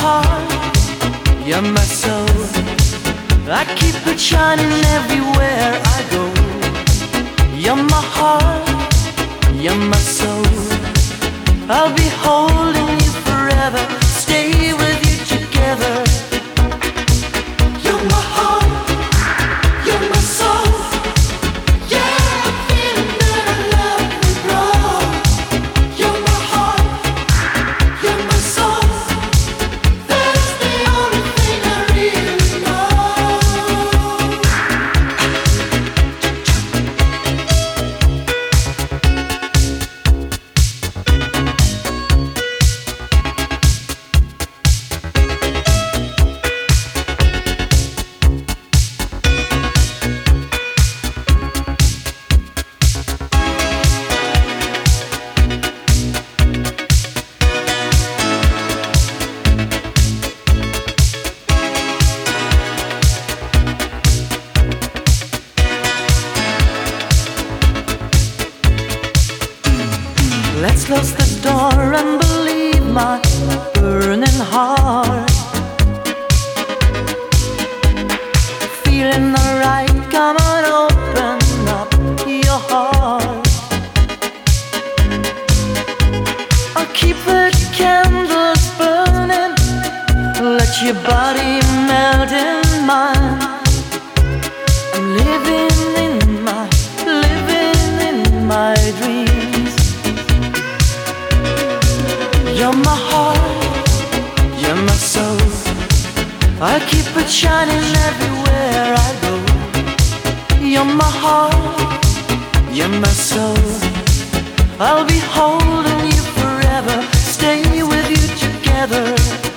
heart, you're my soul. I keep it shining everywhere I go. You're my heart, you're my soul. I'll be holding you forever, stay with you together. You're my heart, you're my soul. Yeah, I'm feeling that our love will grow. You're my heart, you're my soul. That's the only thing I really know. Let's close the door and believe my burning heart. Feeling alright, come on, open up your heart. I'll keep the candles burning, let your body melt in mine. I'm living in my dreams. You're my heart, you're my soul. I keep it shining everywhere I go. You're my heart, you're my soul. I'll be holding you forever, stay with you together.